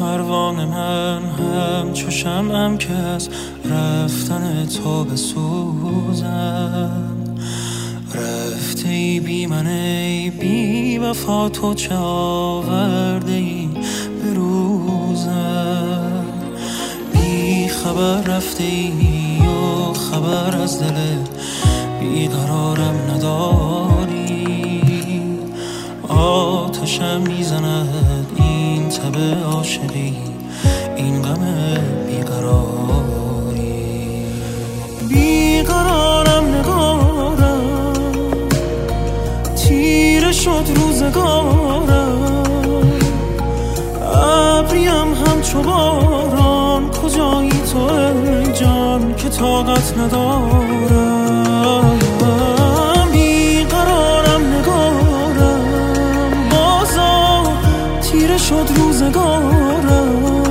پروانه من همچو شمعم که از رفتن تو بسوزم. رفته ای بی من ای بی وفا، تو چه آورده ای به روزم. بی خبر رفته ای و خبر از دل بیقرارم نداری. آتشم میزند این تب عاشقی، این غم بیقراری. بیقرارم نگارم، تیره شد روزگارم. ابریم همچو باران، کجایی تو ای جان که طاقت ندارم. بیقرارم نگارم، بازا تیره شد روزگارم.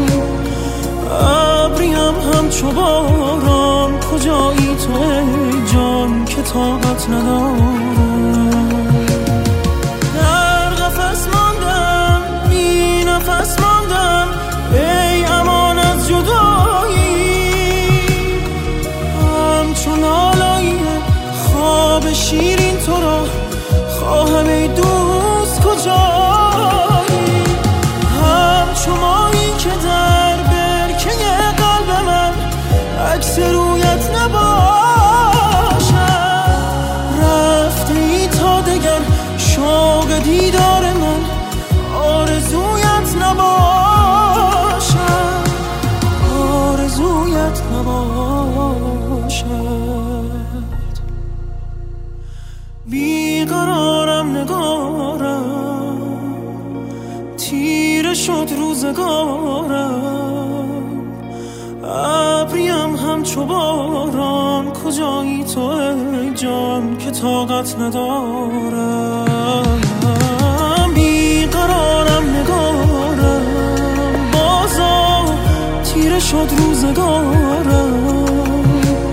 ابریم همچو باران، کجایی تو ای جان که طاقت ندارم. در قفس ماندم، بی نفس ماندم، ای امان از جدایی. همچون لالایی خواب شیرین تو را خواهم ای دوست کجایی. همچون مایی که در برکه قلب من عکس رویت نباشد. رفته ای تا دگر شوق دیدار من آرزویت نباشد، آرزویت نباشد. بیقرارم نگارم، تیره شد روزگارم. ابریم همچو باران، کجایی تو ای جان که طاقت ندارم. بیقرارم نگارم، بازا تیره شد روزگارم.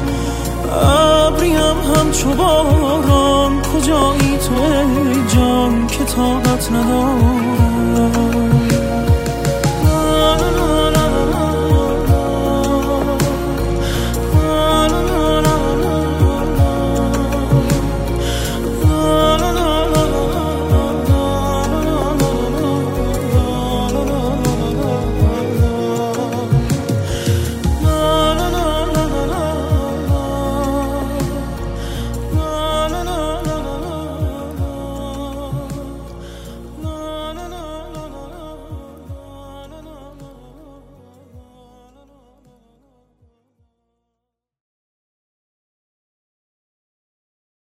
ابریم همچو باران، کجایی تو ای جان که طاقت ندارم.